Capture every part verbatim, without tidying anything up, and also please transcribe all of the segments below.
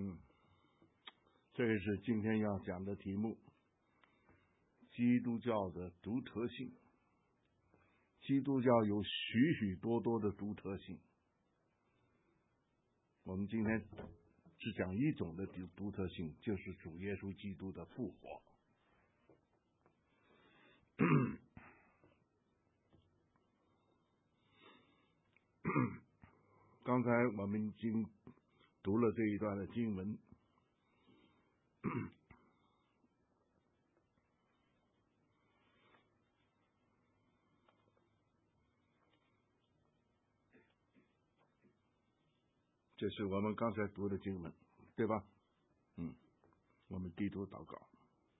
嗯，这个是今天要讲的题目：基督教的独特性。基督教有许许多多的独特性，我们今天只讲一种的独独特性，就是主耶稣基督的复活。刚才我们已经读了这一段的经文，这是我们刚才读的经文，对吧？嗯，我们低头祷告。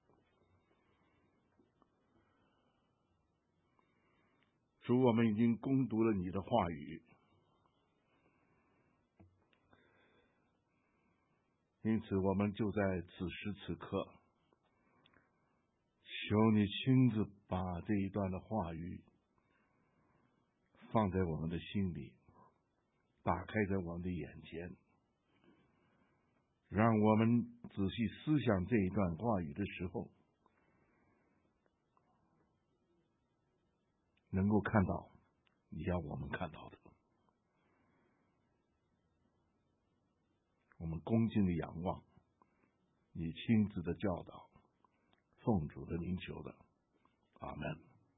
主，我们已经攻读了你的话语，因此我们就在此时此刻，求你亲自把这一段的话语放在我们的心里，打开在我们的眼前，让我们仔细思想这一段话语的时候，能够看到你要我们看到的。我们恭敬的仰望你亲自的教导，奉主的名求的，阿门。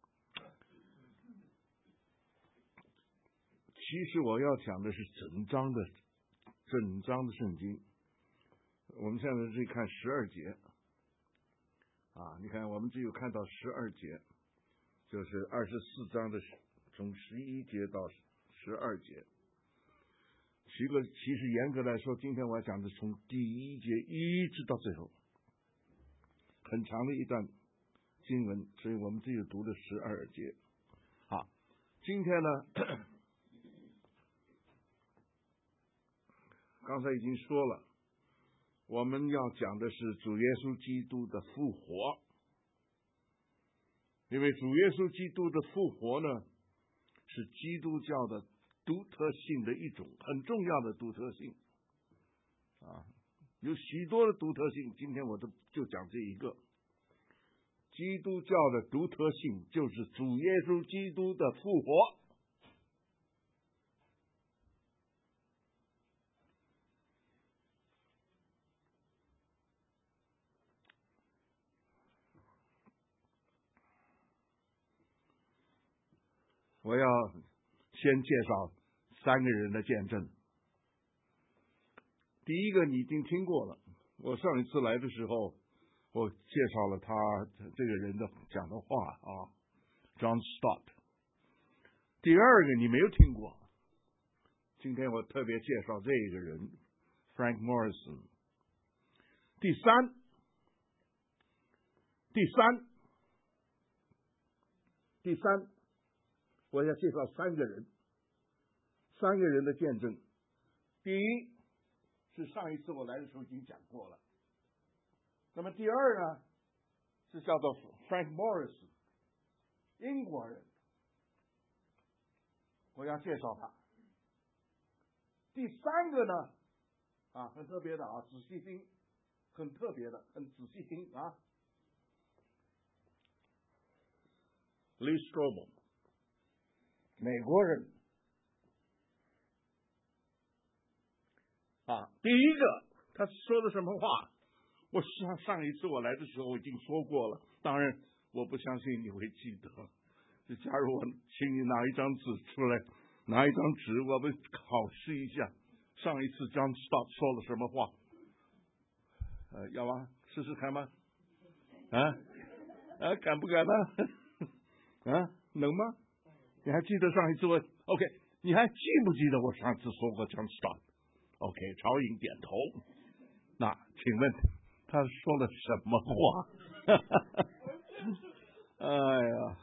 其实我要讲的是整章的整章的圣经。我们现在是看十二节啊，你看我们只有看到十二节，就是二十四章的从十一节到十二节。其个其实严格来说，今天我要讲的从第一节一直到最后，很长的一段经文，所以我们只有读了十二节。好，今天呢，刚才已经说了，我们要讲的是主耶稣基督的复活，因为主耶稣基督的复活呢，是基督教的独特性的一种很重要的独特性啊，有许多的独特性，今天我都就讲这一个。基督教的独特性就是主耶稣基督的复活。我要先介绍三个人的见证。第一个你已经听过了，我上一次来的时候，我介绍了他这个人的讲的话啊 ，John Stott。第二个你没有听过，今天我特别介绍这个人 Frank Morison。第三，第三，第三，我要介绍三个人，三个人的见证。第一是上一次我来的时候已经讲过了。那么第二呢，是叫做 Frank Morison， 英国人，我要介绍他。第三个呢，啊，很特别的啊，仔细听，很特别的，很仔细听啊 ，Lee Strobel， 美国人。啊，第一个他说的什么话？我上上一次我来的时候我已经说过了，当然我不相信你会记得。就假如我请你拿一张纸出来，拿一张纸，我们考试一下，上一次John Stott说了什么话？呃，要吗？试试看吗？啊啊，敢不敢呢？啊，能吗？你还记得上一次我 OK？ 你还记不记得我上次说过John Stott？OK， 朝颖点头。那请问他说了什么话？哎呀，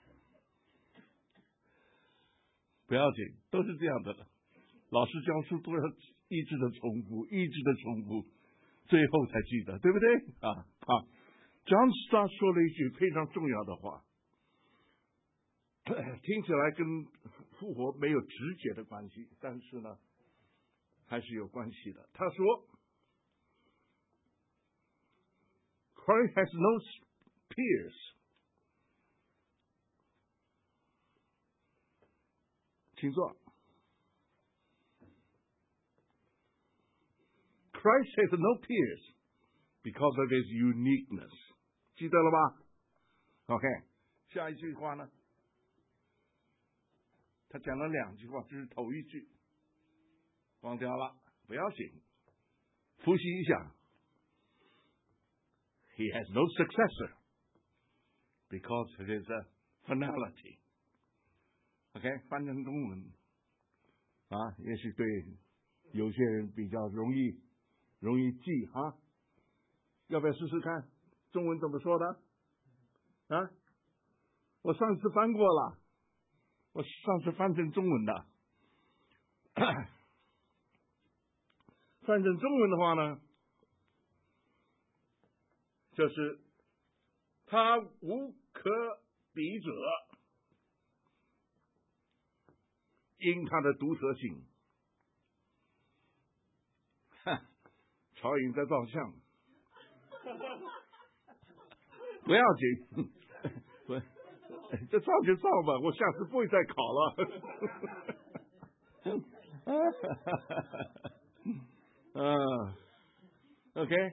不要紧，都是这样的。老师教书都要一直的重复，一直的重复，最后才记得，对不对？啊啊 ，John Stott 说了一句非常重要的话，听起来跟复活没有直接的关系，但是呢，还是有关系的。他说 Christ has no peers. 请坐。Christ has no peers because of his uniqueness. 记得了吧 ？OK， 下一句话呢？他讲了两句话，这是头一句，忘掉了，不要紧，复习一下。He has no successor because of his uh, finality. OK， 翻成中文啊，也许对有些人比较容易容易记哈。要不要试试看？中文怎么说的？啊，我上次翻过了，我上次翻成中文的。翻成中文的话呢，就是他无可比者。因他的独特性，哈，曹颖在照相，不要紧，不，这照就照吧，我下次不会再考了。uh, okay,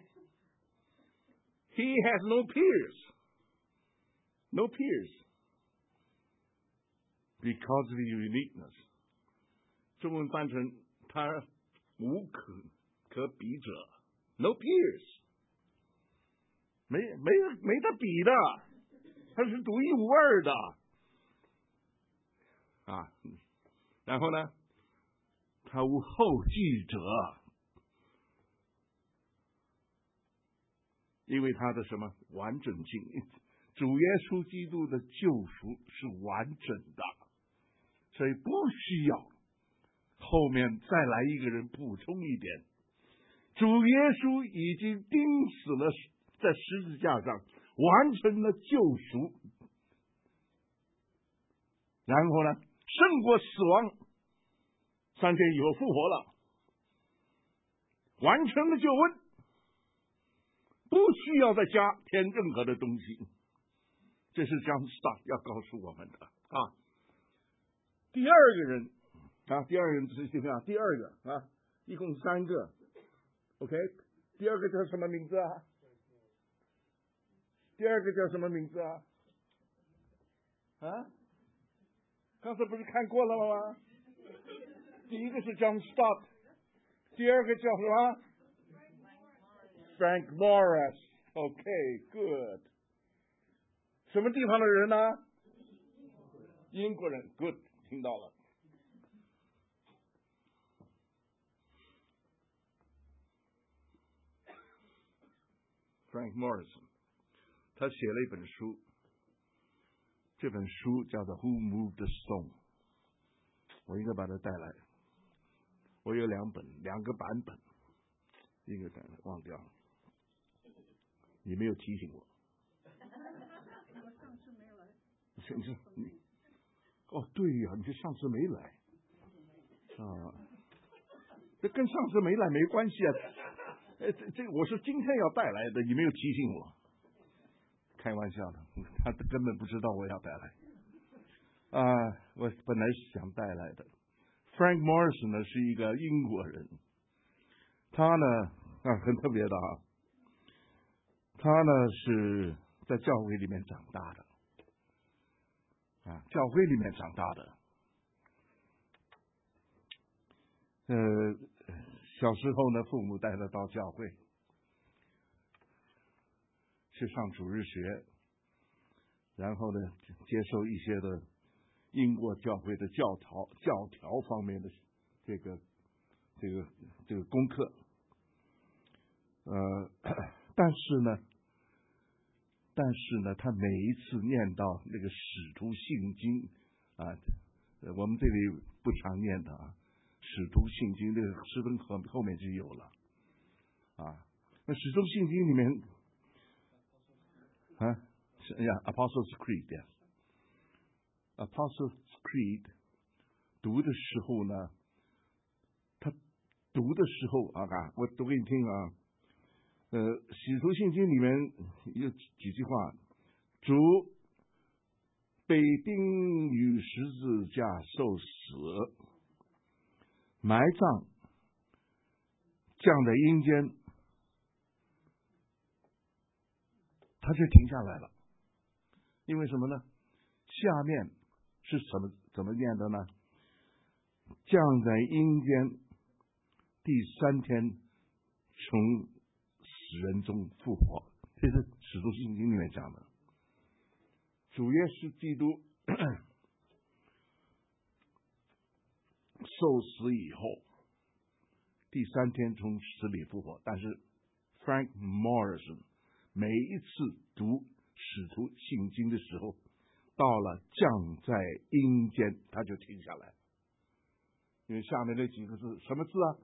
he has no peers, no peers, because of his uniqueness. 中文翻成他无可可比者 ，no peers， 没没没得比的，他是独一无二的啊。然后呢，他无后继者，因为他的什么完整性，主耶稣基督的救赎是完整的，所以不需要。后面再来一个人补充一点，主耶稣已经钉死了，在十字架上完成了救赎，然后呢，胜过死亡，三天以后复活了，完成了救恩，不需要再加添任何的东西。这是John Stott要告诉我们的啊。第二个人。啊，第二个人是怎么样？第二个啊，一共三个 ，OK。第二个叫什么名字啊？第二个叫什么名字啊？啊？刚才不是看过了吗？第一个是 John Stott， 第二个叫什么 ？Frank Morris。OK，good。什么地方的人呢？英国人 ，good， 听到了。Frank Morrison， 他写了一本书，这本书叫做《Who Moved the Stone》，我应该把它带来。我有两本，两个版本，一个带来忘掉了，你没有提醒我。 我上次没来。 是是，哦，对呀、啊，你是上次没来啊，这跟上次没来没关系啊。哎，这这我是今天要带来的，你没有提醒我，开玩笑的，他根本不知道我要带来。啊、呃，我本来想带来的 ，Frank Morrison 呢是一个英国人，他呢啊很特别的啊，他呢是在教会里面长大的，啊，教会里面长大的，呃。小时候呢，父母带他到教会去上主日学，然后呢，接受一些的英国教会的教条、教条方面的这个、这个、这个功课。呃，但是呢，但是呢，他每一次念到那个使徒信经啊，我们这里不常念的啊。使徒信经这个诗根后后面就有了啊。那使徒信经里面啊，哎呀 ，Apostles' Creed 呀 ，Apostles' Creed 读的时候呢，他读的时候啊，我读给你听啊。 呃，使徒信经里面有几句话，主被钉于十字架受死，埋葬，降在阴间，他就停下来了。因为什么呢？下面是什么怎么念的呢？降在阴间，第三天从死人中复活，这是使徒信经里面讲的。主耶稣基督受死以后，第三天从死里复活。但是 Frank Morrison 每一次读使徒信经的时候，到了降在阴间，他就停下来，因为下面那几个字什么字啊？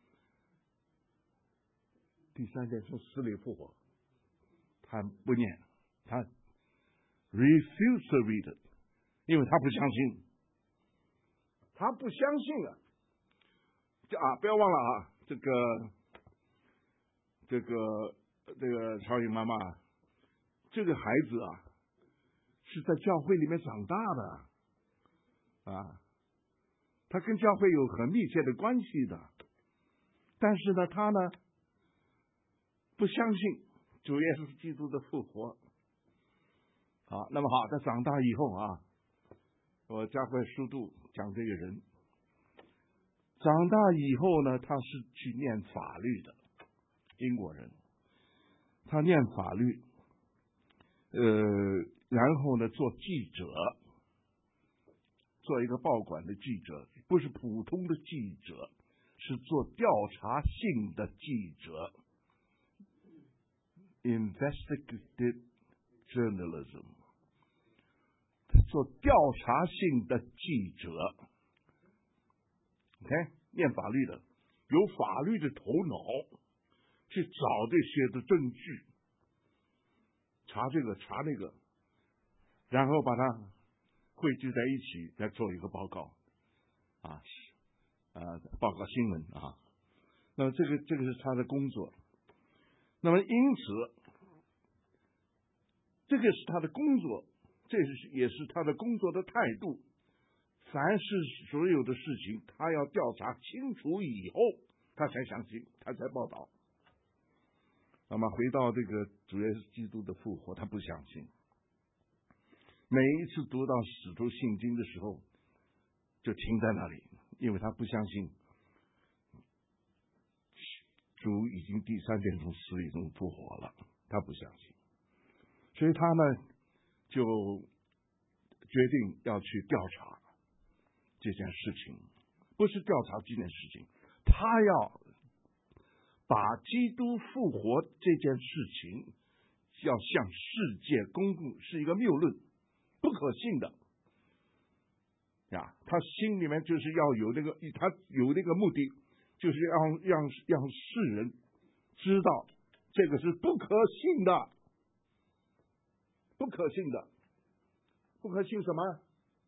第三天从死里复活，他不念，他 refuse to read it， 因为他不相信，他不相信啊！啊，不要忘了啊，这个这个这个超英妈妈，这个孩子啊，是在教会里面长大的啊，他跟教会有很密切的关系的，但是呢，他呢不相信主耶稣基督的复活。好，那么好，他长大以后啊，我加快速度讲这个人。长大以后呢，他是去念法律的，英国人，他念法律，呃，然后呢做记者，做一个报馆的记者，不是普通的记者，是做调查性的记者 ，investigative journalism， 做调查性的记者。OK， 念法律的，有法律的头脑，去找这些的证据，查这个查那个，然后把它汇聚在一起，再做一个报告，啊，啊，报告新闻啊。那么这个这个是他的工作。那么因此，这个是他的工作，这是也是他的工作的态度。凡是所有的事情，他要调查清楚以后，他才相信，他才报道。那么回到这个主耶稣基督的复活，他不相信。每一次读到使徒信经的时候，就停在那里，因为他不相信主已经第三天从死里中复活了，他不相信，所以他呢就决定要去调查这件事情，不是调查这件事情，他要把基督复活这件事情要向世界公布，是一个谬论，不可信的呀。他心里面就是要有那个，他有那个目的，就是要让让世人知道这个是不可信的，不可信的，不可信什么？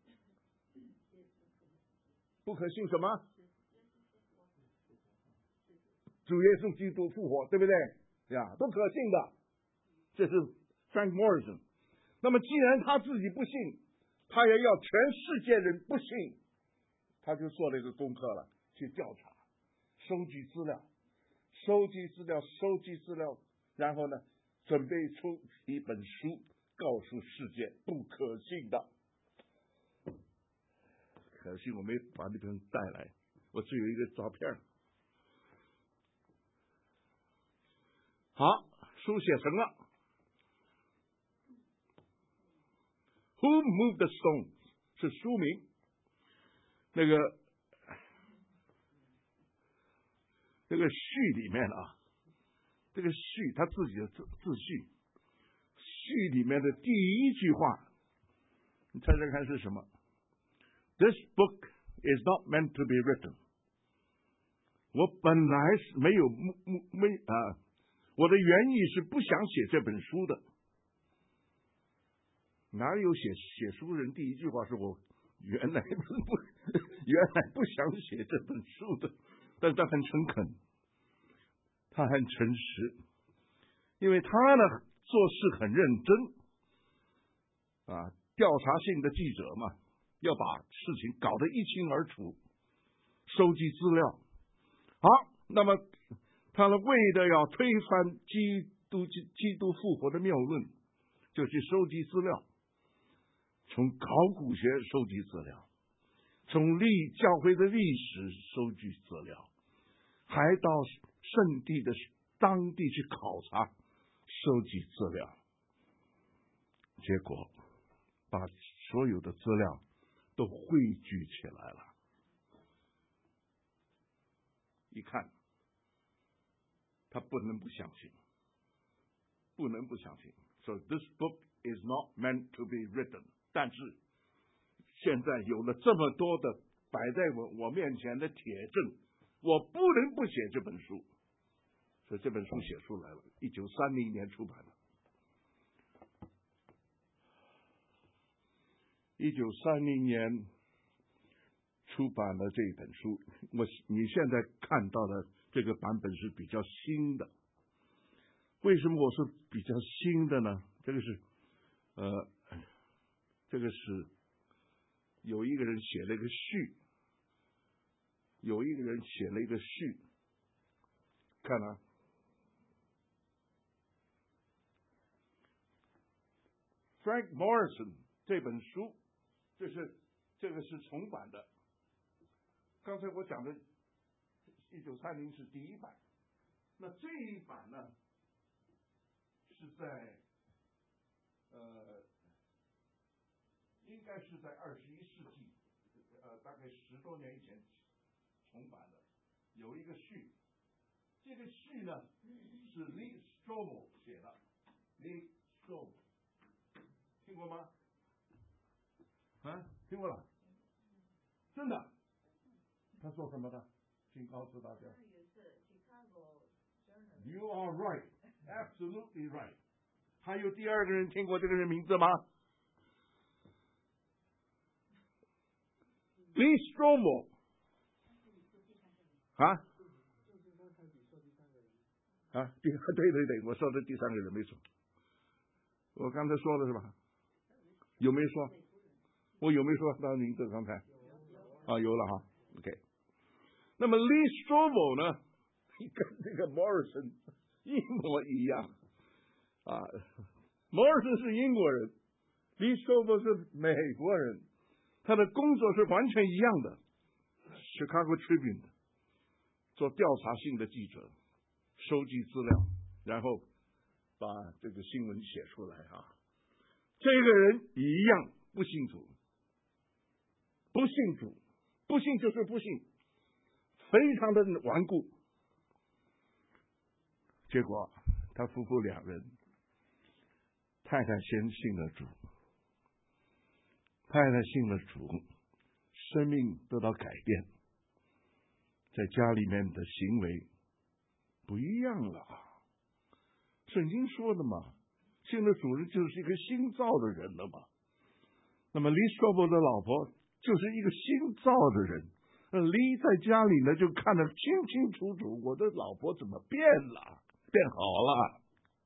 不可信什么？主耶稣基督复活，对不对呀？不可信的，这是 Frank Morrison。那么既然他自己不信，他也要全世界人不信，他就做了一个功课了，去调查，收集资料，收集资料，收集资料，然后呢，准备出一本书，告诉世界不可信的。可惜我没把那本带来，我只有一个照片。好，书写成了。Who moved the stone 是书名。那个那个序里面啊，这个序他自己的自自序，序里面的第一句话，你猜猜看是什么？ This book is not meant to be written。 我本来是没有没啊，我的原意是不想写这本书的。哪有写写书人第一句话是我原来不原来不想写这本书的？但是他很诚恳，他很诚实。 因为他呢做事很认真啊，调查性的记者嘛，要把事情搞得一清二楚，收集资料。好，那么他呢为了要推翻基督基督复活的谬论，就去收集资料，从考古学收集资料，从历教会的历史收集资料，还到圣地的当地去考察收集资料，结果把所有的资料都汇聚起来了。一看，他不能不相信，不能不相信。So this book is not meant to be written. 但是现在有了这么多的摆在我我面前的铁证，我不能不写这本书。所以这本书写出来了，一九三零年出版的。一九三零年出版了这本书，我你现在看到的这个版本是比较新的。为什么我是比较新的呢？这个是，呃，这个是有一个人写了一个序，有一个人写了一个序，看啊。Frank Morison 这本书，这是这个是重版的。刚才我讲的一九三零是第一版，那这一版呢是在呃，应该是在二十一世纪，呃，大概十多年以前重版的，有一个序。这个序呢是 Lee Strobel 写的 ，Lee Strobel。听过吗？啊，听过了，真的。他做什么的？请告诉大家。You are right, absolutely right. 还有第二个人听过这个人名字吗 ？Lee Strobel。啊？啊，对对对对，我说的第三个人没错。我刚才说了是吧？有没有说？我有没有说他的名字？刚才啊，有了哈。OK。那么 Lee Strobel 呢，跟这个 Morison 一模一样啊。Morison 是英国人 ，Lee Strobel 是美国人，他的工作是完全一样的。Chicago Tribune 做调查性的记者，收集资料，然后把这个新闻写出来啊。这个人一样不信主，不信主，不信就是不信，非常的顽固。结果他夫妇两人，太太先信了主，太太信了主，生命得到改变，在家里面的行为不一样了。圣经说的嘛，信了主人就是一个新造的人了嘛。那么 Lee Strobel 的老婆就是一个新造的人，那 Lee 在家里呢就看得清清楚楚，我的老婆怎么变了，变好了，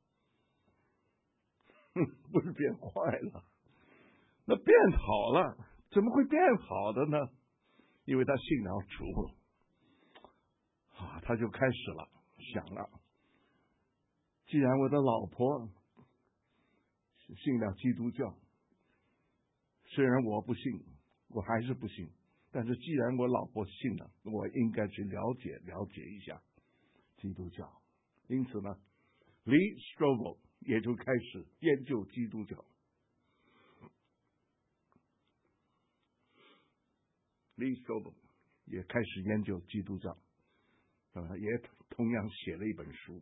哼，不是变坏了。那变好了，怎么会变好的呢？因为他信了主啊，他就开始了想了，既然我的老婆信了基督教，虽然我不信，我还是不信，但是既然我老婆信了，我应该去了解了解一下基督教。因此呢 Lee Strobel 也就开始研究基督教。Lee Strobel 也开始研究基督教，呃，也同样写了一本书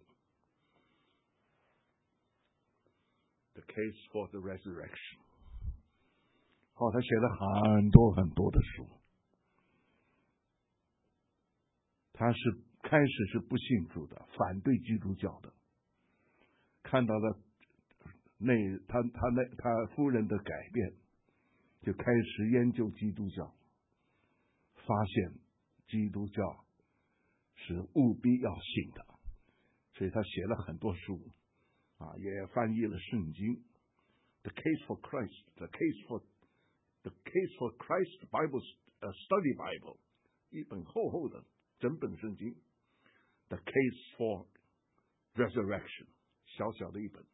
《The Case for the Resurrection》。哦，他写了很多很多的书。他是开始是不信主的，反对基督教的。看到了那他他那他夫人的改变，就开始研究基督教，发现基督教是务必要信的，所以他写了很多书， 啊，也翻译了圣经 The Case for Christ The Case for The Case for Christ Bible Study Bible 一本厚厚的整本圣经 The Case for Resurrection 小小的一本。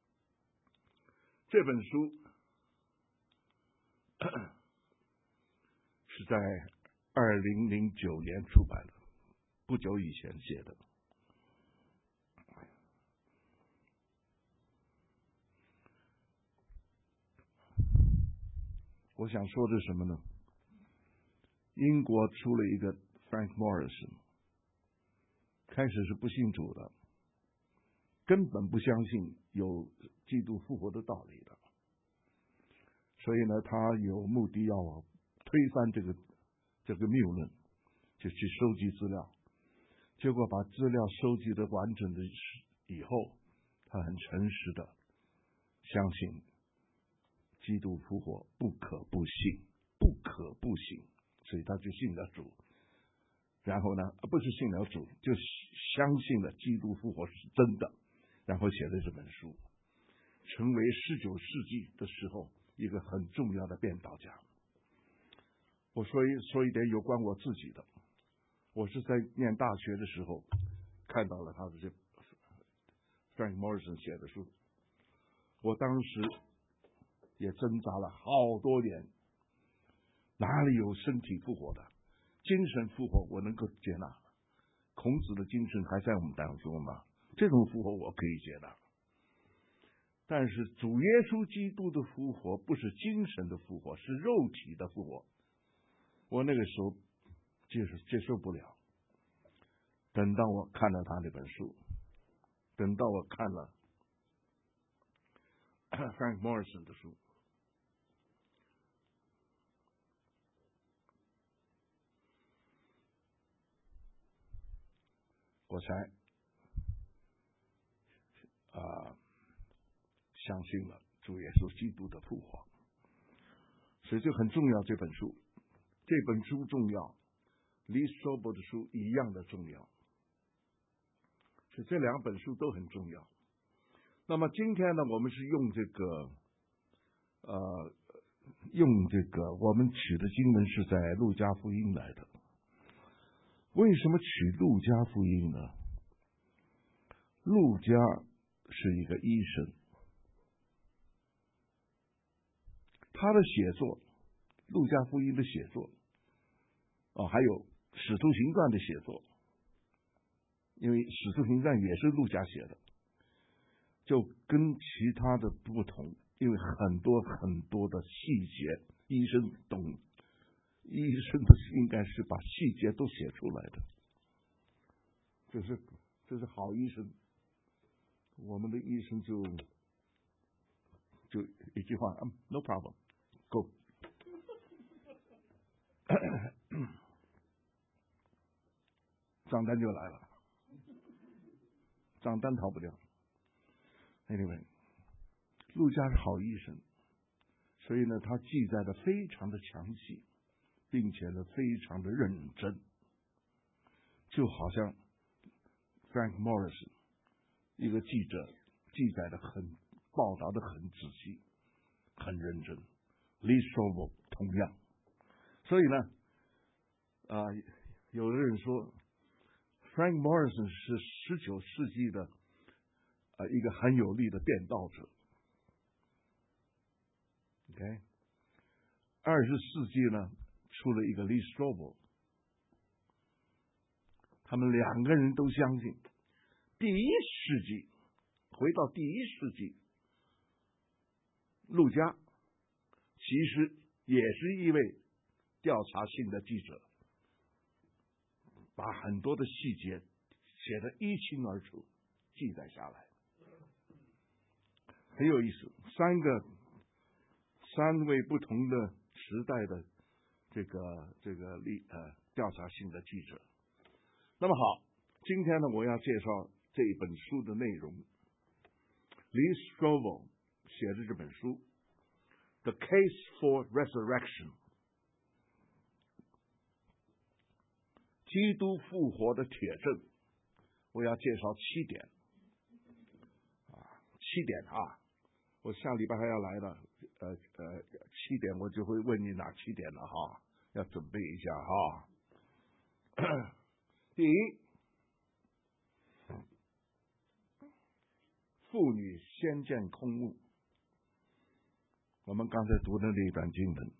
这本书是在二零零九年出版的，不久以前写的。我想说的是什么呢？英国出了一个 Frank Morrison， 开始是不信主的，根本不相信有基督复活的道理的，所以呢，他有目的要推翻这个这个谬论，就去收集资料，结果把资料收集的完整的以后，他很诚实的相信基督复活不可不信，不可不信，所以他就信了主。然后呢，不是信了主，就相信了基督复活是真的，然后写了这本书，成为十九世纪的时候一个很重要的辩道家。我说一说一点有关我自己的，我是在念大学的时候看到了他的这 Frank Morrison 写的书，我当时也挣扎了好多年，哪里有身体复活的？精神复活我能够接纳，孔子的精神还在我们当中嘛，这种复活我可以接纳。但是主耶稣基督的复活不是精神的复活，是肉体的复活，我那个时候接受接受不了。等到我看了他那本书，等到我看了Frank Morrison 的书，我才啊、呃、相信了主耶稣基督的复活，所以这很重要。这本书，这本书重要，Lee Strobel 的书一样的重要，所以这两本书都很重要。那么今天呢，我们是用这个呃用这个我们取的经文是在路加福音来的。为什么取路加福音呢？路加是一个医生，他的写作，路加福音的写作，哦，还有使徒行传的写作，因为使徒行传也是路加写的，就跟其他的不同，因为很多很多的细节，医生懂，医生的应该是把细节都写出来的，这是这是好医生。我们的医生就就一句话、um,，no problem， go 账单就来了，账单逃不掉。Anyway， 路加是好医生，所以呢，他记载的非常的详细，并且呢，非常的认真，就好像 Frank Morrison 一个记者记载的很，报道的很仔细，很认真。Lee Strobel 同样，所以呢，啊、呃，有的人说 Frank Morrison 是十九世纪的呃一个很有力的辩道者。OK， 二十世纪呢出了一个 Lee Strobel， 他们两个人都相信，第一世纪回到第一世纪，路加其实也是一位调查性的记者，把很多的细节写得一清二楚，记载下来，很有意思。三个三位不同的时代的这个这个历呃调查性的记者。那么好，今天呢，我要介绍这一本书的内容。Lee Strobel 写的这本书 The Case for Resurrection， 基督复活的铁证，我要介绍七点啊， 七点啊，我下礼拜还要来的，呃呃，七点我就会问你哪七点了哈，要准备一下哈。第一，妇女先见空目，我们刚才读的那一段经文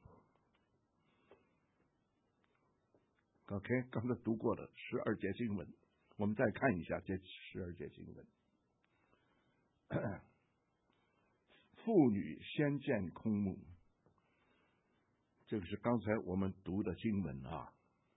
，OK， 刚才读过的十二节经文，我们再看一下这十二节经文。妇女先见空目，这个是刚才我们读的经文啊。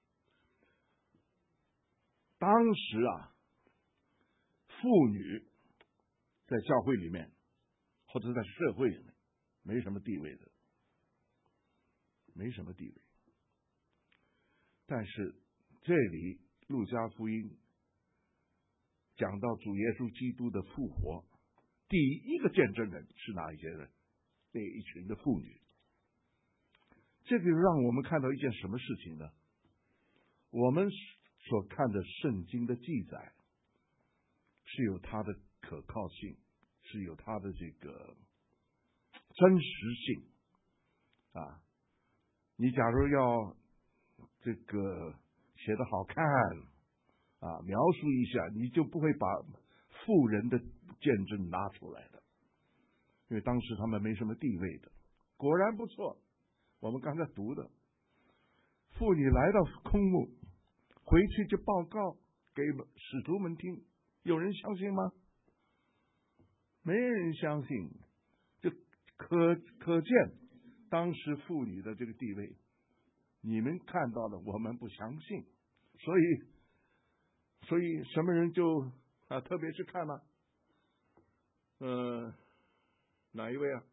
当时啊，妇女在教会里面或者在社会里面没什么地位的，没什么地位。但是这里路加福音讲到主耶稣基督的复活，第一个见证人是哪一些人？那一群的妇女。这个让我们看到一件什么事情呢？我们所看的圣经的记载是有它的可靠性，是有它的这个真实性啊。你假如要这个写得好看啊，描述一下，你就不会把妇人的见证拿出来的，因为当时他们没什么地位的。果然不错，我们刚才读的，妇女来到空目，回去就报告给使徒们听，有人相信吗？没人相信，就可可见当时妇女的这个地位。你们看到的，我们不相信，所以，所以什么人就啊，特别是看了，呃，哪一位啊？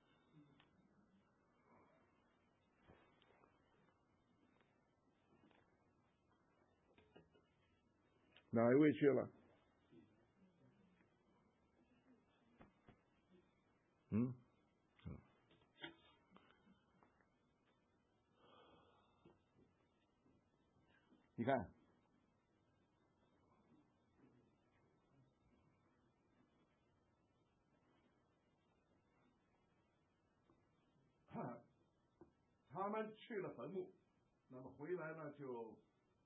哪一位去了？嗯，你看，他们去了坟墓，那么回来呢，就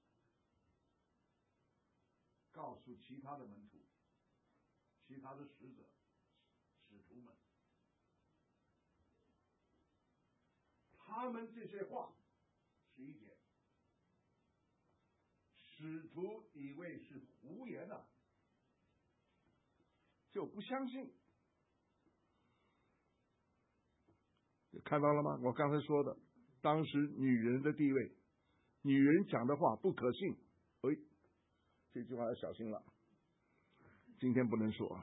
告诉其他的门徒、其他的使者、使徒们，他们这些话，十一节，使徒以为是胡言的，就不相信。看到了吗？我刚才说的，当时女人的地位，女人讲的话不可信。哎，这句话要小心了，今天不能说。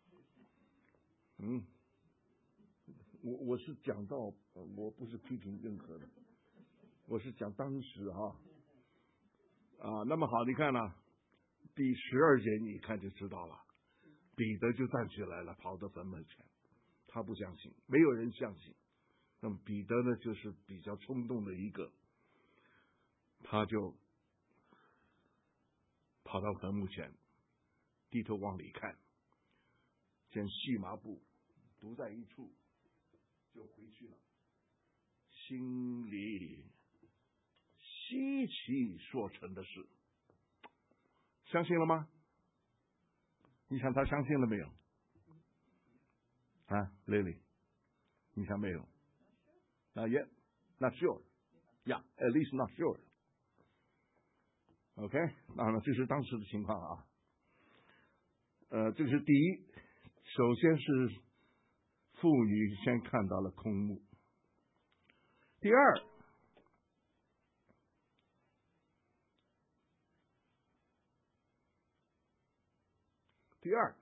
嗯，我我是讲到，我不是批评任何的，我是讲当时哈啊。那么好，你看了、啊、第十二节，你一看就知道了。彼得就站起来了，跑到坟墓前，他不相信，没有人相信。那么彼得呢，就是比较冲动的一个，他就跑到坟墓前，低头往里看，见细麻布独在一处，就回去了，心里稀奇所成的事。相信了吗？你想他相信了没有？啊 ，Lily， 你想没有？Not yet, not sure. Yeah, at least not sure. OK， 当然这是当时的情况啊。呃，这个是第一，首先是妇女先看到了空目。第二，第二，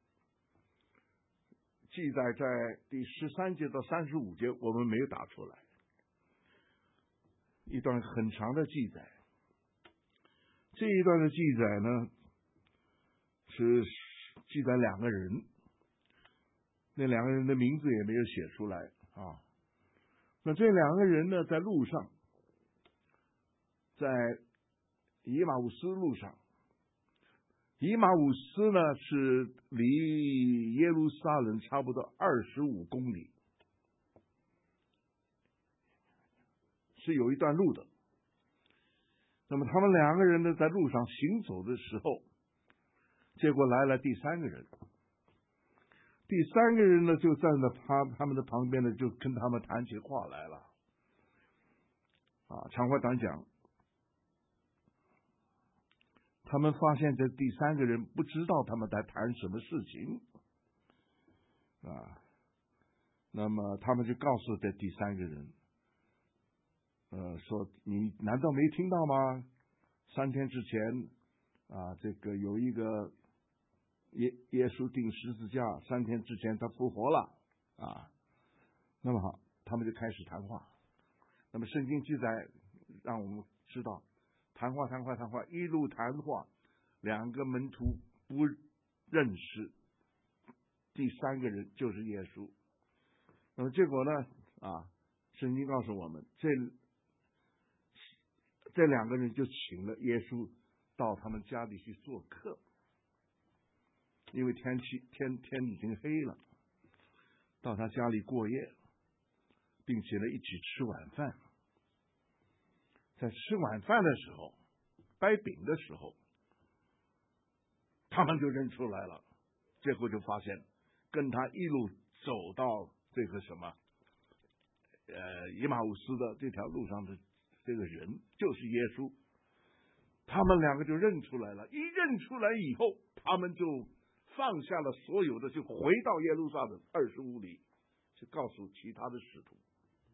记载在第十三节到三十五节，我们没有打出来，一段很长的记载。这一段的记载呢，是记载两个人，那两个人的名字也没有写出来啊。那这两个人呢，在路上，在以马忤斯路上， 以马忤斯呢是离耶路撒冷差不多二十五公里，是有一段路的。那么他们两个人呢在路上行走的时候，结果来了第三个人。第三个人呢就站在他他们的旁边呢，就跟他们谈起话来了。啊，长话短讲，他们发现这第三个人不知道他们在谈什么事情啊，那么他们就告诉这第三个人，呃，说你难道没听到吗？三天之前啊，这个有一个耶耶稣钉十字架，三天之前他复活了啊。那么好，他们就开始谈话。那么圣经记载让我们知道，谈话谈话谈话，一路谈话，两个门徒不认识第三个人就是耶稣。那么结果呢？啊，圣经告诉我们，这这两个人就请了耶稣到他们家里去做客，因为天气天天已经黑了，到他家里过夜，并且呢一起吃晚饭。在吃晚饭的时候，掰饼的时候，他们就认出来了，结果就发现跟他一路走到这个什么呃以马忤斯的这条路上的这个人就是耶稣。他们两个就认出来了，一认出来以后，他们就放下了所有的，就回到耶路撒冷二十五里，去告诉其他的使徒。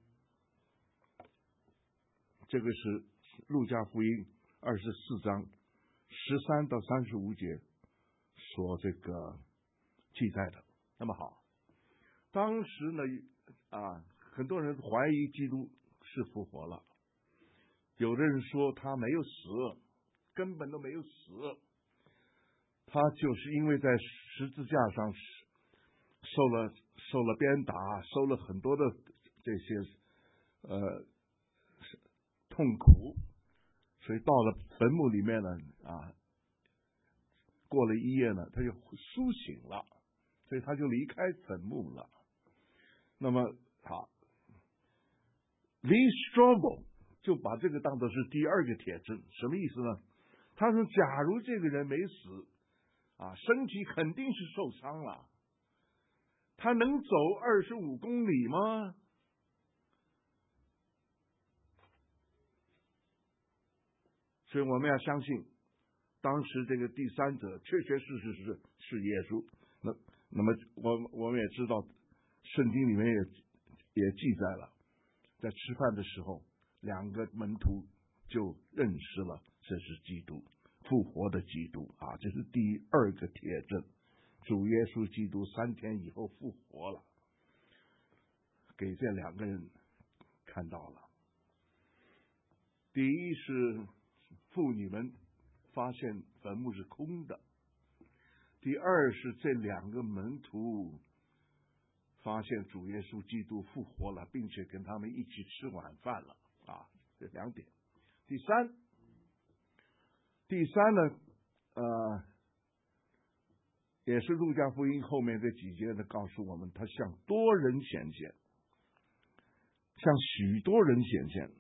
这个是路加福音二十四章十三到三十五节所这个记载的。那么好，当时呢啊，很多人怀疑基督是复活了，有的人说他没有死，根本都没有死，他就是因为在十字架上受了受了鞭打，受了很多的这些呃痛苦，所以到了坟墓里面呢啊，过了一夜呢，他就苏醒了，所以他就离开坟墓了。那么好 ，Lee Strobel 就把这个当作是第二个铁证，什么意思呢？他说，假如这个人没死啊，身体肯定是受伤了，他能走二十五公里吗？所以我们要相信，当时这个第三者确确实实是是耶稣。那那么我我们也知道，圣经里面也也记载了，在吃饭的时候，两个门徒就认识了这是基督，复活的基督啊，这是第二个铁证，主耶稣基督三天以后复活了，给这两个人看到了。第一是妇女们发现坟墓是空的，第二是这两个门徒发现主耶稣基督复活了，并且跟他们一起吃晚饭了啊，这两点。第三，第三呢，呃，也是路加福音后面这几节呢告诉我们，他向多人显现，向许多人显现。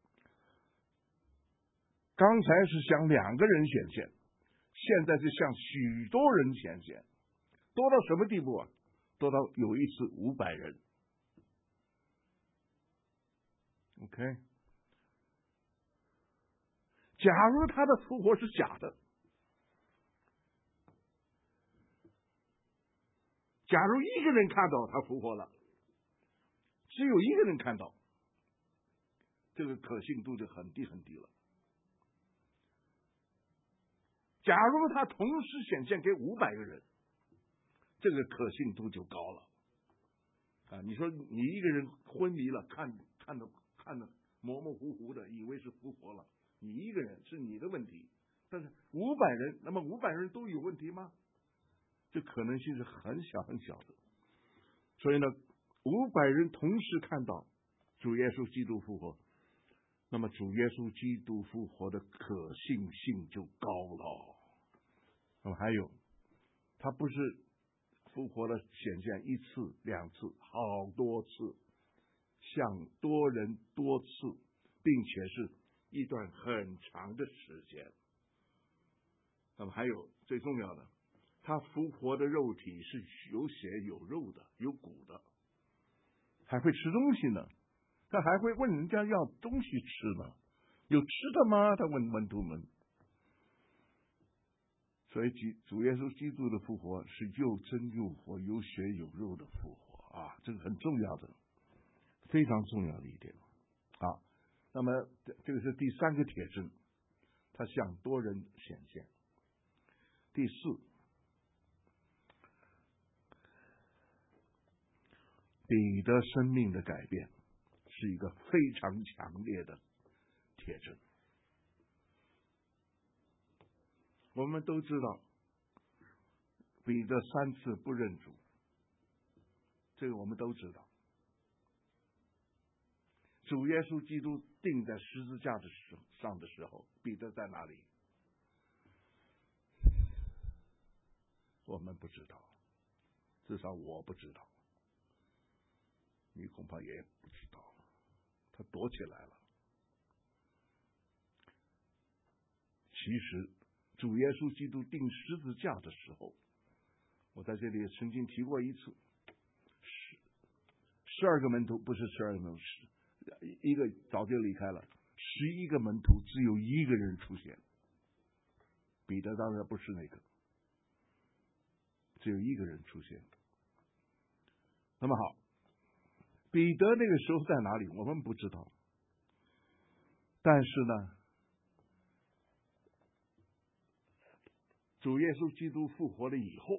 刚才是向两个人显现，现在是向许多人显现，多到什么地步啊？多到有一次五百人。OK， 假如他的复活是假的，假如一个人看到他复活了，只有一个人看到，这个可信度就很低很低了。假如他同时显现给五百个人，这个可信度就高了啊！你说你一个人昏迷了，看看的看的模模糊糊的，以为是复活了，你一个人是你的问题，但是五百人，那么五百人都有问题吗？这可能性是很小很小的。所以呢，五百人同时看到主耶稣基督复活，那么主耶稣基督复活的可信性就高了。 那么还有，他不是复活的显现一次两次，好多次，向多人多次，并且是一段很长的时间。那么还有最重要的，他复活的肉体是有血有肉的，有骨的，还会吃东西呢。他还会问人家要东西吃呢，有吃的吗？他问门徒们。所以主耶稣基督的复活是又真又活，有血有肉的复活啊，这个很重要的，非常重要的一点啊。那么这个是第三个铁证，他向多人显现。第四，彼得生命的改变是一个非常强烈的铁证。我们都知道，彼得三次不认主，这个我们都知道。主耶稣基督钉在十字架的上的时候，彼得在哪里？我们不知道，至少我不知道，你恐怕也不知道，他躲起来了。其实主耶稣基督钉十字架的时候，我在这里曾经提过一次，十十二个门徒不是十二个门徒，一个早就离开了，十一个门徒只有一个人出现，彼得当然不是那个，只有一个人出现。那么好，彼得那个时候在哪里？我们不知道，但是呢，主耶稣基督复活了以后，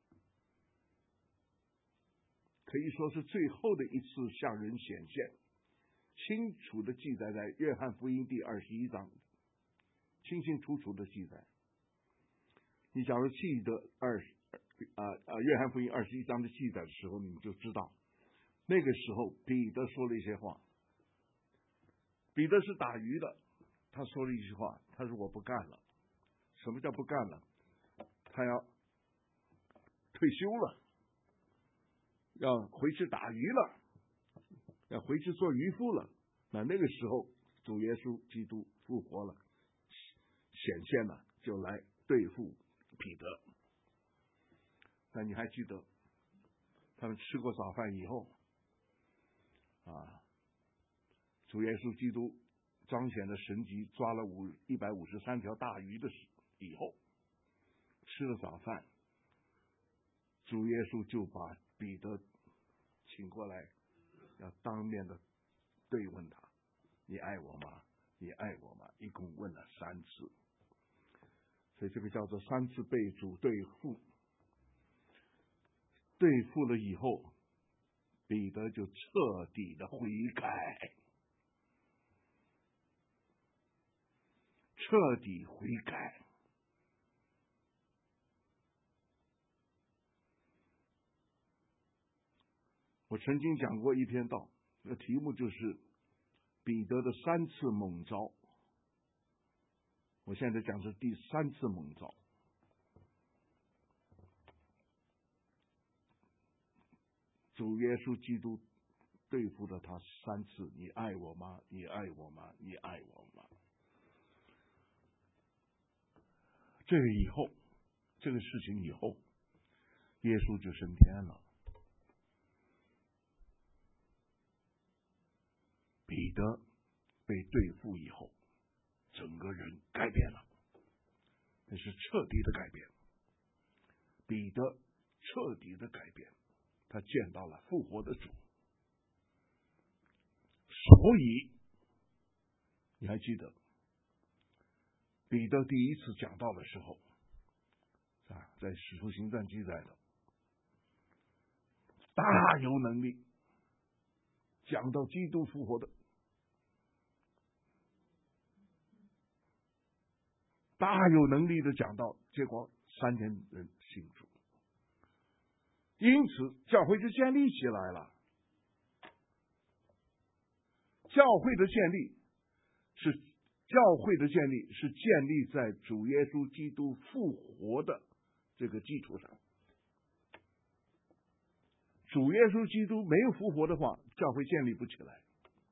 可以说是最后的一次向人显现，清楚的记载在约翰福音第二十一章，清清楚楚的记载。你假如记得二十啊啊约翰福音二十一章的记载的时候，你就知道那个时候彼得说了一些话。彼得是打鱼的，他说了一句话，他说我不干了。什么叫不干了？他要退休了，要回去打鱼了，要回去做渔夫了。那那个时候主耶稣基督复活了，显现了，就来对付彼得。那你还记得他们吃过早饭以后啊，主耶稣基督彰显了神迹，抓了五一百五十三条大鱼的以后，吃了早饭，主耶稣就把彼得请过来，要当面的对问他：你爱我吗？你爱我吗？一共问了三次，所以这个叫做三次被主对付。对付了以后，彼得就彻底的悔改，彻底悔改。我曾经讲过一篇道，那题目就是彼得的三次猛招。我现在讲是第三次猛招。主耶稣基督对付了他三次：你爱我吗？你爱我吗？你爱我吗？这个以后，这个事情以后，耶稣就升天了。彼得被对付以后，整个人改变了，那是彻底的改变。彼得彻底的改变，他见到了复活的主。所以你还记得彼得第一次讲道的时候啊，在使徒行传记载的，大有能力讲到基督复活的，大有能力的讲到，结果三千人信主，因此教会就建立起来了。教会的建立是教会的建立是建立在主耶稣基督复活的这个基础上。主耶稣基督没有复活的话，教会建立不起来。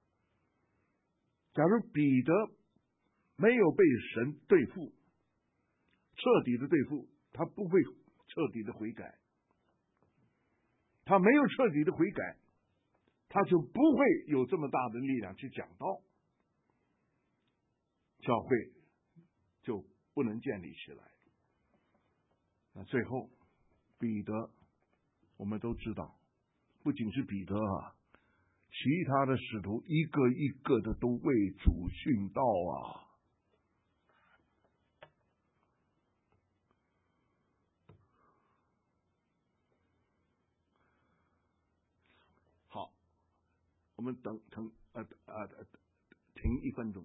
假如彼得没有被神对付，彻底的对付，他不会彻底的悔改。他没有彻底的悔改，他就不会有这么大的力量去讲道，教会就不能建立起来。那最后，彼得，我们都知道，不仅是彼得啊，其他的使徒一个一个的都为主殉道啊。好，我们等等呃呃停一分钟。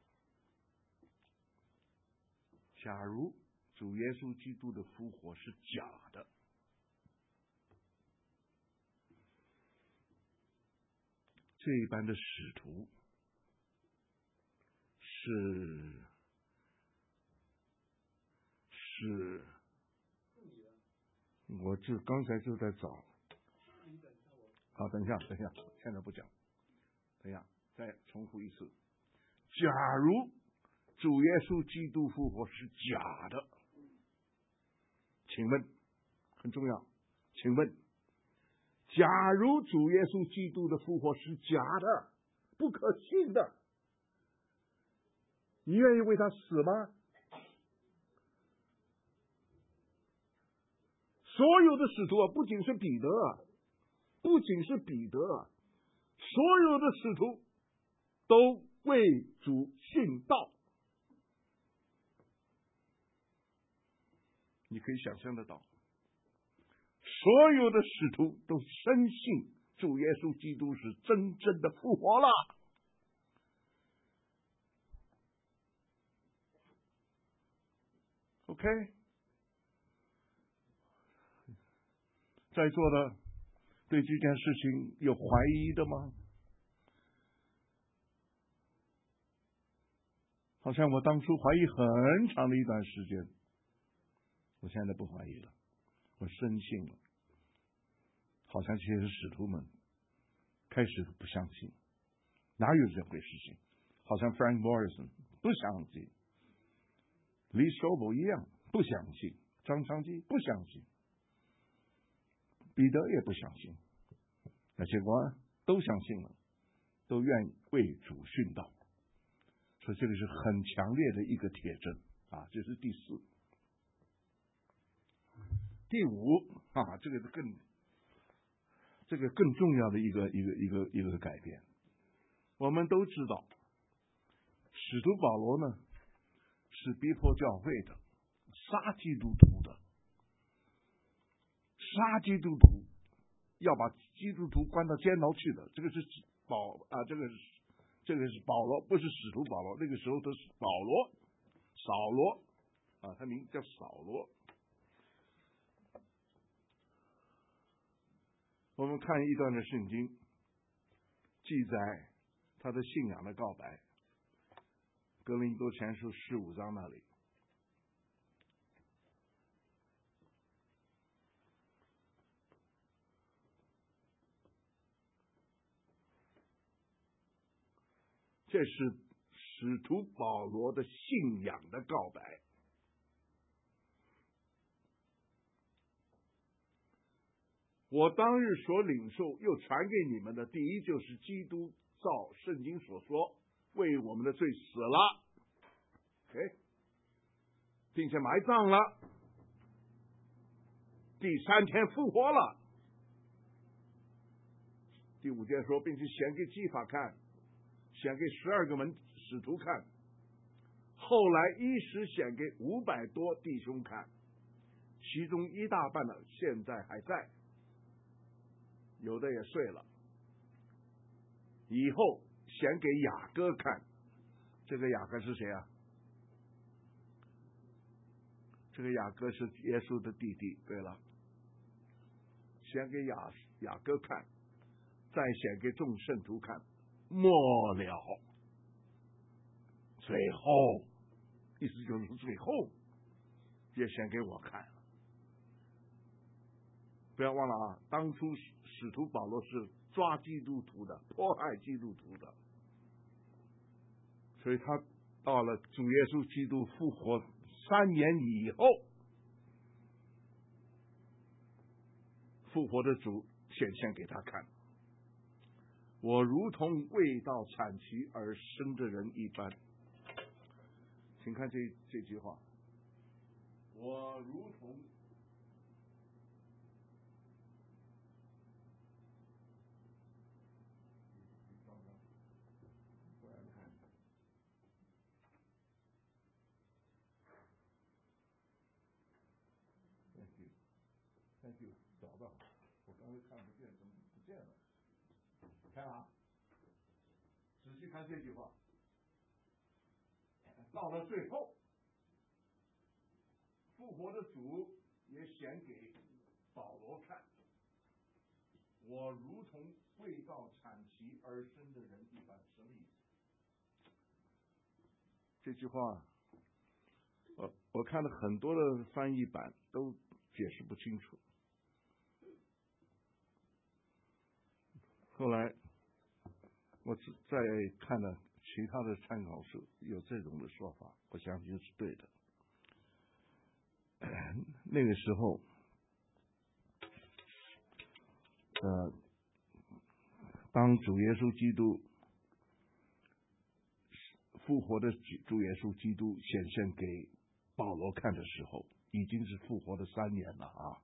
假如主耶稣基督的复活是假的，这一般的使徒是是，我就刚才就在找。好，等一下，等一下，现在不讲。等一下，再重复一次。假如主耶稣基督复活是假的，请问，很重要，请问，假如主耶稣基督的复活是假的，不可信的，你愿意为他死吗？所有的使徒啊，不仅是彼得啊，不仅是彼得啊，所有的使徒都为主殉道。你可以想象得到，所有的使徒都深信主耶稣基督是真正的复活了。OK， 在座的对这件事情有怀疑的吗？好像我当初怀疑很长的一段时间，我现在不怀疑了，我深信了。好像这些使徒们开始不相信，哪有这回事情？好像 Frank Morrison 不相信， Lee Strobel 一样不相信，张昌基不相信，彼得也不相信，那结果都相信了，都愿意为主殉道。所以这个是很强烈的一个铁证啊，这是第四。第五啊，这个是更这个更重要的一个一个一个一个改变。我们都知道，使徒保罗呢是逼迫教会的，杀基督徒的，杀基督徒，要把基督徒关到监牢去的。这个是保啊，这个是这个是保罗，不是使徒保罗。那个时候都是保罗、扫罗啊，他名叫扫罗。我们看一段的圣经，记载他的信仰的告白，哥林多前书十五章那里。这是使徒保罗的信仰的告白。我当日所领受又传给你们的，第一就是基督照圣经所说，为我们的罪死了， OK， 并且埋葬了，第三天复活了。第五节说，并且显给基法看，显给十二个门使徒看，后来一时显给五百多弟兄看，其中一大半的现在还在，有的也睡了。以后显给雅各看，这个雅各是谁啊？这个雅各是耶稣的弟弟。对了，显给雅雅各看，再显给众圣徒看，末了，最后，意思就是最后也显给我看。 不要忘了啊，当初使徒保罗是抓基督徒的，迫害基督徒的，所以他到了主耶稣基督复活三年以后，复活的主显现给他看，我如同未到产期而生的人一般。请看这这句话，我如同Thank you， 找到了，我刚才看不见，怎么不见了？看啊，仔细看这句话，到了最后，复活的主也显给保罗看，我如同未到产期而生的人一般。什么意思？这句话，我我看了很多的翻译版都解释不清楚。后来我再看了其他的参考书，有这种的说法，我相信是对的。那个时候，呃，当主耶稣基督复活的主耶稣基督显现给保罗看的时候，已经是复活的三年了啊。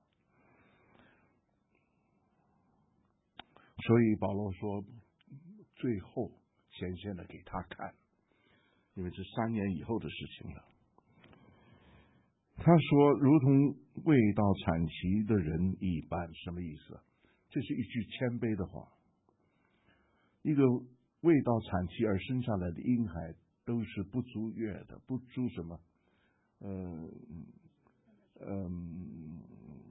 所以保罗说，最后显现了给他看，因为是三年以后的事情了。他说如同未到产期的人一般，什么意思？这是一句谦卑的话。一个未到产期而生下来的婴孩都是不足月的，不足什么？嗯嗯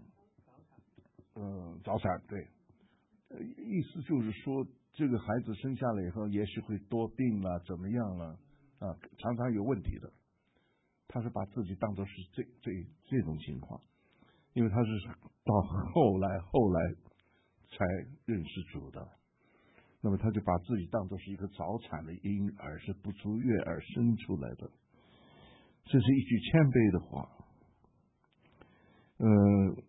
嗯，早产，对。意思就是说，这个孩子生下来以后，也许会多病啊，怎么样啊？啊，常常有问题的。他是把自己当作是这这这种情况，因为他是到后来后来才认识主的，那么他就把自己当作是一个早产的婴儿，是不足月而生出来的。这是一句谦卑的话。嗯。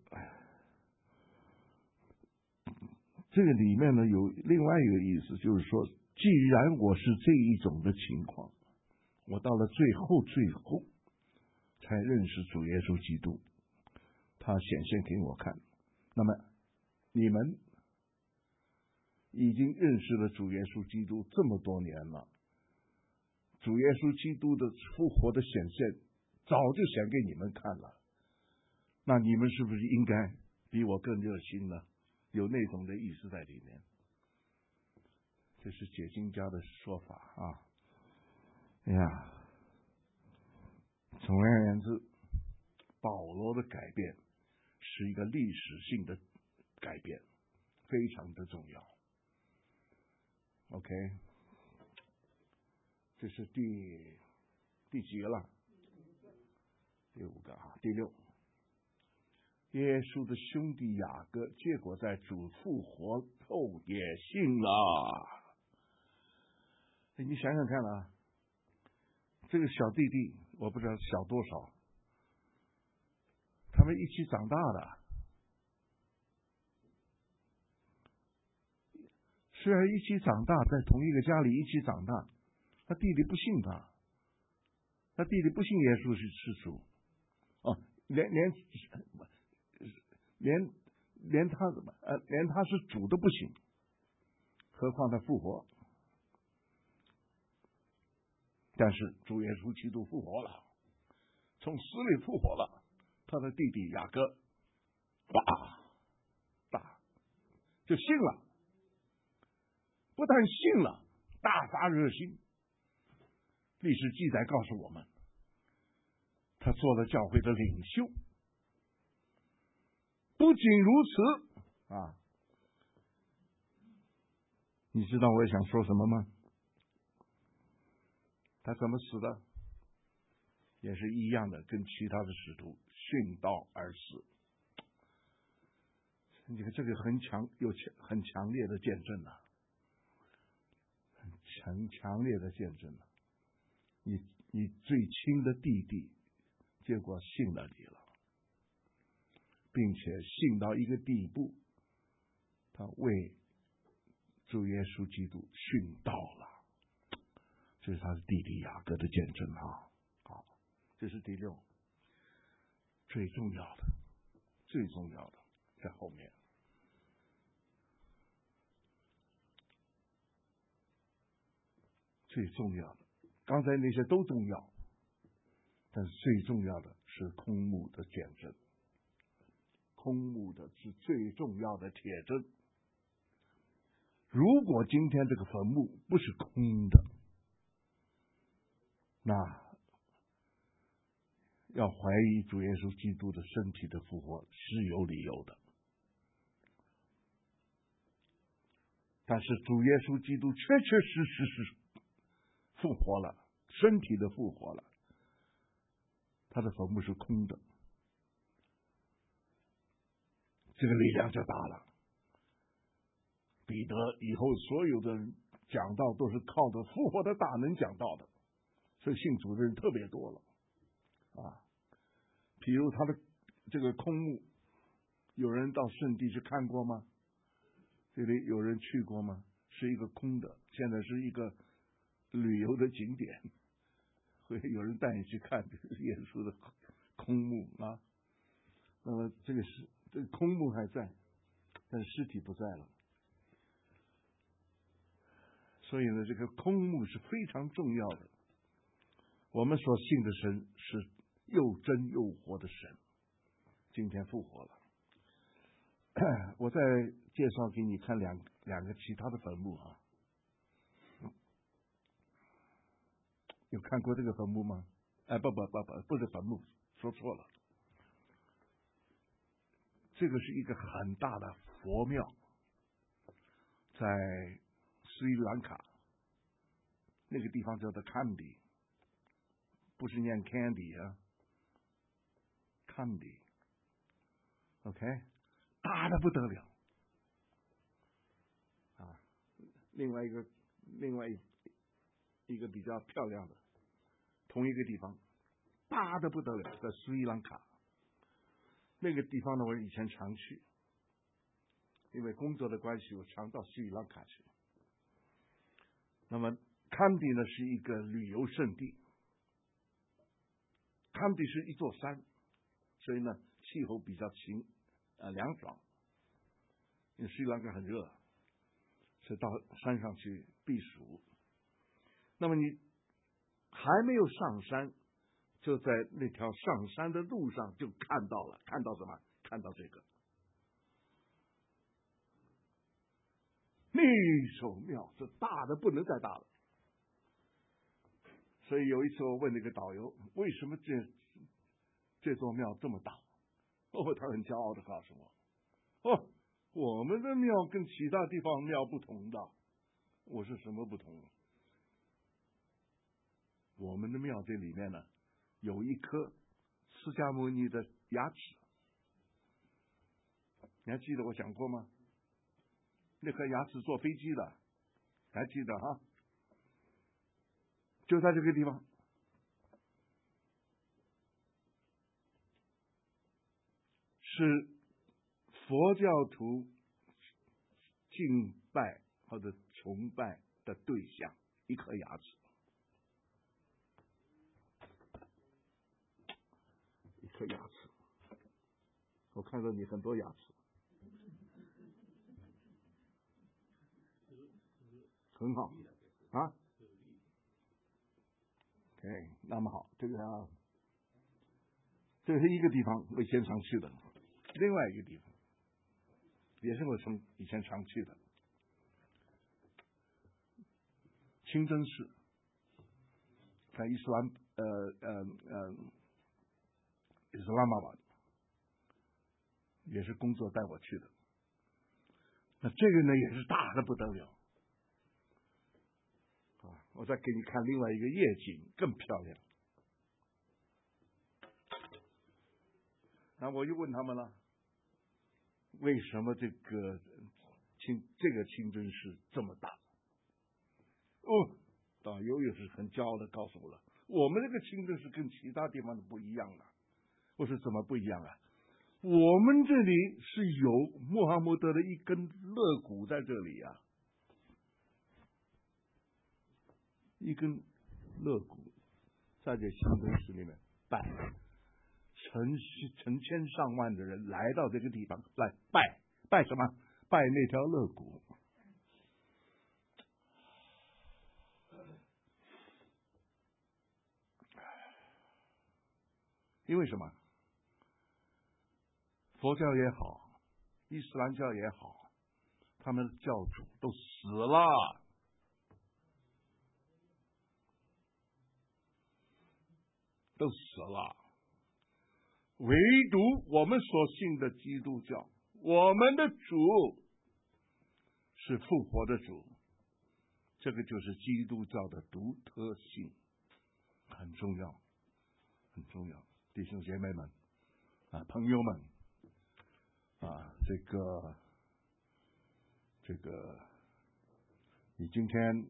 这个里面呢有另外一个意思，就是说，既然我是这一种的情况，我到了最后最后才认识主耶稣基督，他显现给我看。那么你们已经认识了主耶稣基督这么多年了，主耶稣基督的复活的显现早就显给你们看了，那你们是不是应该比我更热心呢？有那种的意思在里面，这是解经家的说法啊。哎呀，总而言之，保罗的改变是一个历史性的改变，非常的重要。OK， 这是第第几个了？第五个啊，第六。耶稣的兄弟雅各，结果在主复活后也信了。你想想看啊，这个小弟弟，我不知道小多少，他们一起长大的。虽然一起长大，在同一个家里一起长大，他弟弟不信他，他弟弟不信耶稣是是主，哦，连连。连连他呃连他是主都不行，何况他复活。但是主耶稣基督复活了，从死里复活了，他的弟弟雅各大大就信了，不但信了，大发热心。历史记载告诉我们，他做了教会的领袖。不仅如此啊，你知道我想说什么吗？他怎么死的？也是一样的，跟其他的使徒殉道而死。 你看这个很强，有强很强烈的见证啊，很强强烈的见证啊。你你最亲的弟弟，结果信了你了，并且信到一个地步，他为主耶稣基督殉道了。这是他的弟弟雅各的见证啊。好，这是第六，最重要的，最重要的在后面。最重要的，刚才那些都重要，但是最重要的是空墓的见证。空墓的是最重要的铁证。如果今天这个坟墓不是空的，那要怀疑主耶稣基督的身体的复活是有理由的。但是主耶稣基督确确实实是复活了，身体的复活了，他的坟墓是空的，这个力量就大了。彼得以后所有的人讲道都是靠着复活的大能讲道的，所以信主的人特别多了啊。譬如他的这个空墓，有人到圣地去看过吗？这里有人去过吗？是一个空的，现在是一个旅游的景点，会有人带你去看耶稣的空墓啊。那么这个是这个空墓还在，但是尸体不在了。所以呢，这个空墓是非常重要的。我们所信的神是又真又活的神，今天复活了。我再介绍给你看两两个其他的坟墓啊。有看过这个坟墓吗？哎，不不不不，不是坟墓，说错了。这个是一个很大的佛庙，在斯里兰卡那个地方叫做坎迪，不是念 candy 啊 ，candy，OK， 大的不得了啊！另外一个，另外一个比较漂亮的，同一个地方，大的不得了，在斯里兰卡那个地方呢，我以前常去，因为工作的关系，我常到斯里兰卡去。那么坎迪呢是一个旅游胜地，坎迪是一座山，所以呢气候比较晴呃凉爽，因为斯里兰卡很热，所以到山上去避暑。那么你还没有上山，就在那条上山的路上就看到了，看到什么？看到这个那所庙是大的不能再大了。所以有一次我问那个导游，为什么这这座庙这么大？哦，他很骄傲的告诉我，哦，我们的庙跟其他地方庙不同的。我说什么不同？我们的庙这里面呢，有一颗释迦牟尼的牙齿，你还记得我讲过吗？那颗牙齿坐飞机的，还记得哈？就在这个地方，是佛教徒敬拜或者崇拜的对象，一颗牙齿，一颗牙齿。我看到你很多牙齿，很好啊。OK， 那么好，这个啊，这是一个地方我以前常去的，另外一个地方也是我从以前常去的，清真寺，在伊斯兰呃呃呃伊斯兰马巴，也是工作带我去的。那这个呢也是大的不得了啊！我再给你看另外一个夜景，更漂亮。那我又问他们了， 为什么这个清这个清真寺这么大？哦，导游也是很骄傲的告诉我了，我们这个清真寺跟其他地方的不一样了。我说怎么不一样啊？我们这里是有穆罕默德的一根肋骨在这里啊，一根肋骨在这清真寺里面拜，成成千上万的人来到这个地方来拜，拜什么？拜那条肋骨。因为什么？佛教也好，伊斯兰教也好，他们的教主都死了，都死了。唯独我们所信的基督教，我们的主是复活的主，这个就是基督教的独特性，很重要，很重要。弟兄姐妹们啊，朋友们啊，这个这个，你今天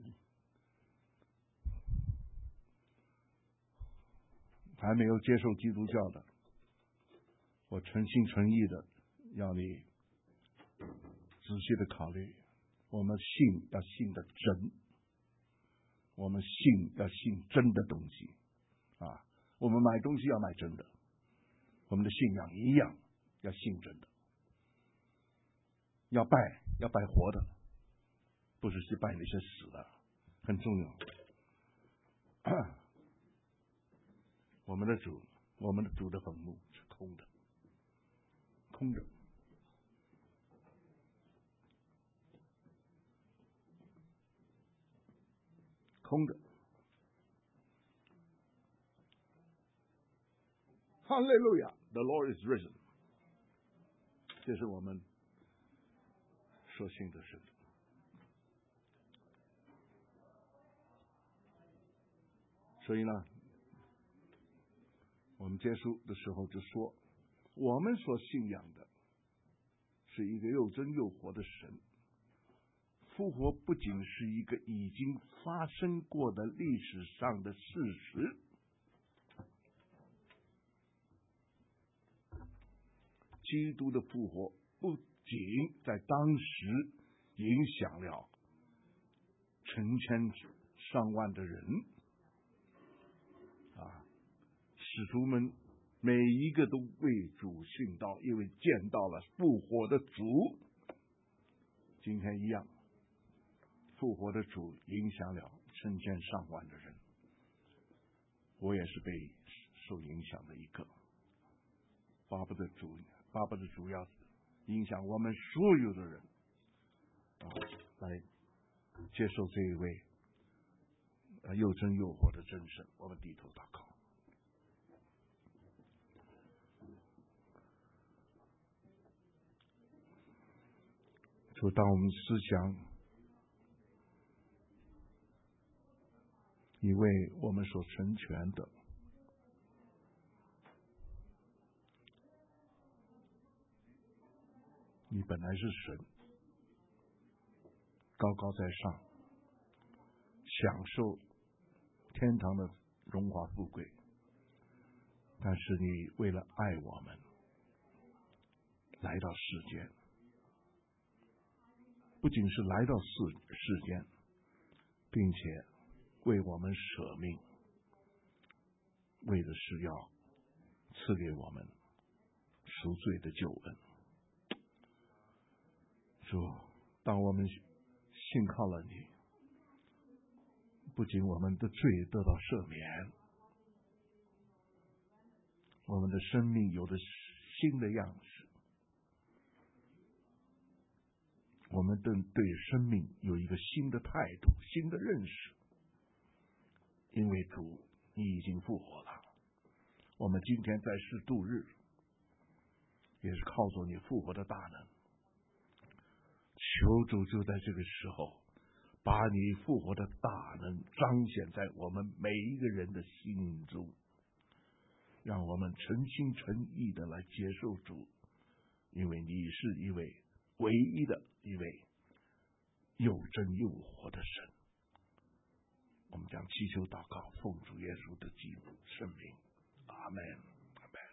还没有接受基督教的，我诚心诚意的要你仔细的考虑，我们信要信的真，我们信要信真的东西啊。我们买东西要买真的，我们的信仰一样要信真的，要拜要拜活的，不是去拜那些死的，很重要。我们的主，我们的主的坟墓是空的，空的。空的。哈利路亚 ，The Lord is risen。这是我们所信的神。所以呢，我们结束的时候就说，我们所信仰的是一个又真又活的神。复活不仅是一个已经发生过的历史上的事实，基督的复活不仅在当时影响了成千上万的人啊，使徒们每一个都为主殉道，因为见到了复活的主。今天一样，复活的主影响了成千上万的人，我也是被受影响的一个。巴不得主，巴不得主要影响我们所有的人啊，来接受这一位啊又真又活的真神。我们低头祷告。就当我们思想一位我们所成全的，你本来是神，高高在上，享受天堂的荣华富贵，但是你为了爱我们，来到世间，不仅是来到世世间，并且为我们舍命，为的是要赐给我们赎罪的救恩。主，当我们信靠了你，不仅我们的罪得到赦免，我们的生命有了新的样式，我们对对生命有一个新的态度、新的认识。因为主，你已经复活了，我们今天在世度日，也是靠着你复活的大能。求主就在这个时候，把你复活的大能彰显在我们每一个人的心中，让我们诚心诚意的来接受主， 因为你是一位唯一的一位又真又活的神。我们将祈求祷告，奉主耶稣的基督圣名，阿门，阿门。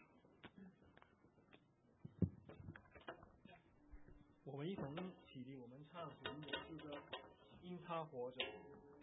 我们一同起立，我们唱主的诗歌，因他活着。